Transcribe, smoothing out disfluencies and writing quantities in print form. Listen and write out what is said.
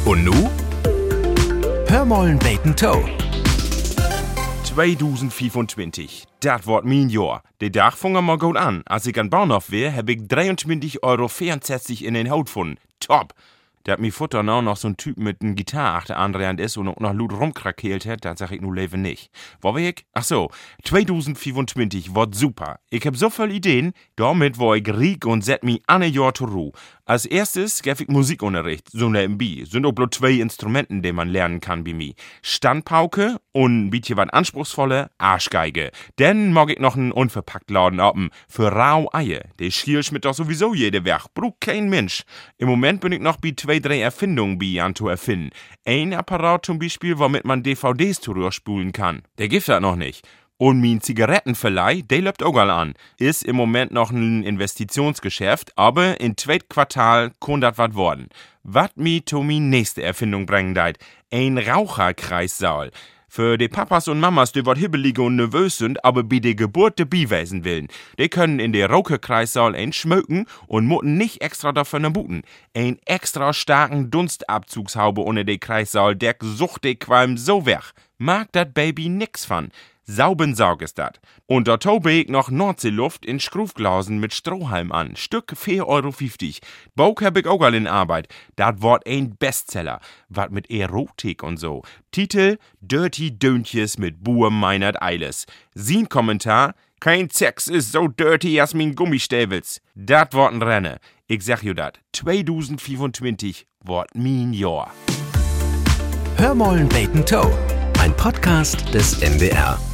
Und nu? Hör mollen beten Toe. 2025, dat wordt mijn jaar. De dag vong er maar goed an. Als ik aan Bahnhof weer, heb ik 23,64 € in den Hout gefunden. Top! Dat mi Futter noch so'n Typ mit n Gitarre achter André ist und auch noch Lut rumkrakeelt hat, das sag ich nu leven nicht. Wo war ich? Ach so, 2025 wird super. Ich hab so viel Ideen, damit war ich riek und set mi an ein Jahr zur Ruhe. Als erstes geb ich Musikunterricht, so nebenbei. Sind auch bloß 2 Instrumenten, die man lernen kann bei mir. Standpauke und ein bisschen was anspruchsvolle Arschgeige. Dann mag ich noch einen Unverpacktladen oben für rau Eier. Der Schiel schmidt doch sowieso jede weg. Braucht kein Mensch. Im Moment bin ich noch bei 2, 3 Erfindungen an zu erfinden. Ein Apparat zum Beispiel, womit man DVDs durchspulen kann. Der gibt das noch nicht. Und mein Zigarettenverleih, der läuft auch an. Ist im Moment noch ein Investitionsgeschäft, aber im 2. Quartal kann das was worden. Was mi zu min nächste Erfindung bringen deit? Ein Raucherkreissaal. Für die Papas und Mamas, die wat hibbelig und nervös sind, aber bei der Geburt dabei wesen willen. Die können in der Raucherkreissaal ein schmöken und mutten nicht extra dafür buten. Ein extra starken Dunstabzugshaube unter der Kreissaal, der sucht die Qualm so weg. Mag dat Baby nix von. Sauben Saug ist dat. Und da tobe ich noch Nordseeluft in Schrufglasen mit Strohhalm an. Stück 4,50 €. Bauch hab ich auch all in Arbeit. Dat wort ein Bestseller. Wat mit Erotik und so. Titel: Dirty Döntjes mit Buhr Meinert Eiles. Sin Kommentar: Kein Sex ist so dirty as min Gummistäbels. Dat wort ein Renne. Ich sag jo dat. 2025 wort min Jahr. Hör mollen beten Toe. Ein Podcast des NDR.